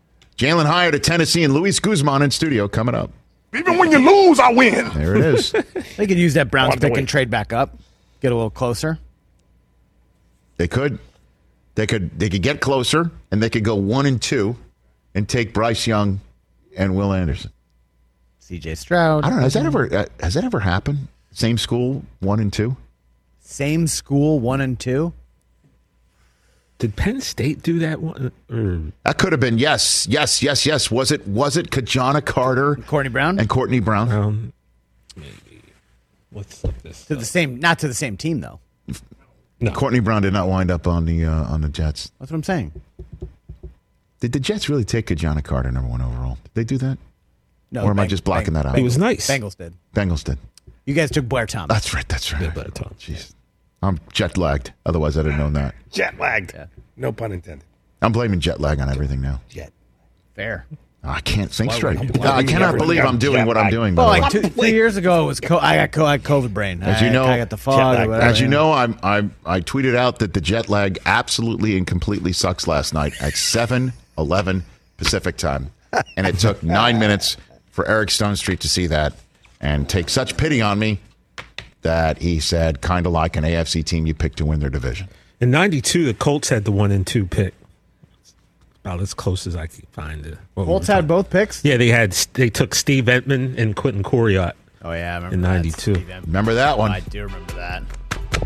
Jalen Hyatt at Tennessee and Luis Guzman in studio coming up. Even when you lose, I win. There it is. They could use that Browns On the pick way. and trade back up, get a little closer. They could. They could. They could get closer, and they could go one and two, and take Bryce Young and Will Anderson. C J Stroud. I don't know. Has that ever? Uh, has that ever happened? Same school, one and two. Same school, one and two. Did Penn State do that one? Or? That could have been yes, yes, yes, yes. Was it? Was it Kajana Carter, Courtney Brown, and Courtney Brown? Um, maybe. Let's look this. To the same, not to the same team though. No. Courtney Brown did not wind up on the uh, on the Jets. That's what I'm saying. Did the Jets really take Kajana Carter number one overall? Did they do that? No. Or am I Beng- just blocking Beng- that out? Bengals- He was nice. Bengals did. Bengals did. You guys took Blair Thomas. That's right. That's right. Yeah, Blair Thomas. Jeez. I'm jet lagged. Otherwise, I'd have known that. Jet lagged. No pun intended. I'm blaming jet lag on everything now. Jet. Fair. I can't think Why straight. would you- I cannot Never believe got I'm doing jet what I'm lag. doing. Well, by the like way. two, three years ago, it was co- I got co- I had COVID brain. As I, you know, I got the fog. lag. Or whatever, As you yeah. know, I'm, I I tweeted out that the jet lag absolutely and completely sucks last night at seven eleven Pacific time. And it took nine minutes for Eric Stone Street to see that and take such pity on me that he said, kind of like an A F C team you picked to win their division. In ninety-two, the Colts had the one and two pick. About as close as I could find it. What we Colts were had talking- both picks. Yeah, they had. They took Steve Entman and Quentin Coriat. Oh yeah, I remember in that. ninety-two. Steve Em- Remember that one? I do remember that.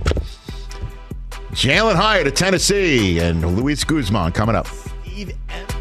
Jalen Hyatt at Tennessee and Luis Guzman coming up. Steve Em-